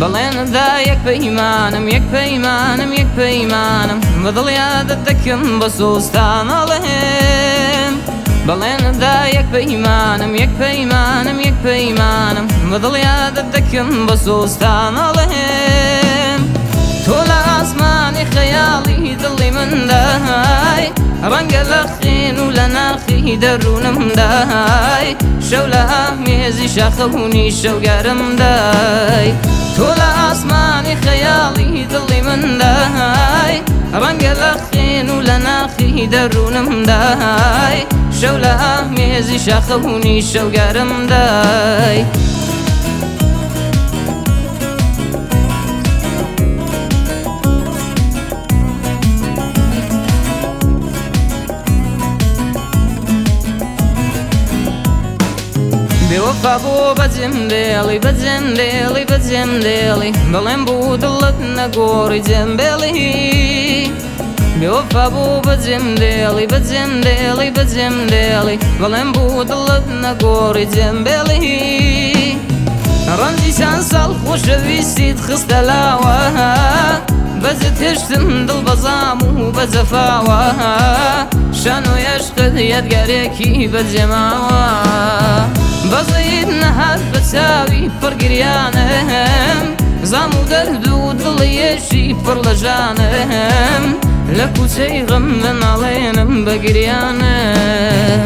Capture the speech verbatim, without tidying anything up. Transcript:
بەڵێندا یەک پەیمانم یەک پەیمانم یەک پەیمانم بەدڵیادت دەکەم بە سۆستانەڵێم بەڵێندا یەک پەیمانم یەک پەیمانم یەک پەیمانم بەدڵیادت دەکەم بە سۆستانەڵێم تۆ لە ئاسمانی خەیاڵی دڵی مندای ڕەنگە لە خوێن و لە ناخی دەروونمدای شەو لە ئامێزی شاخەونی شەوگارمدای تۆ لە ئاسمانی خەیاڵی دڵی مندای ڕەنگە لە خوێن و لە ناخی دەروونمدای شەو لە ئامێزی شاخەونی شەوگارمدای بێوەفا بۆ بەجێم دێڵی بەجێم دێڵی بەجێم دێڵی بەڵێم بوو دڵت نەگۆڕی جێمبێڵی بێوەفا بوو بەجێم دێڵی بەجێم دێڵی بەجێم دێڵی بەڵێم بوو دڵت نەگۆڕی جێمبێڵی ڕەنجی چەند ساڵ خۆشەویستیت خستە لاوە بەجت هێشتم دڵ بەزام و بەجەفاوە شان و یەشقت یادگارێکی بەجێماوە بەزەیت نەهات بە چاوی پڕگریانم زام و دەرد و دڵیێشی پڕ لە ژانم لە کوچەی غەم بەناڵێنم بە گریانم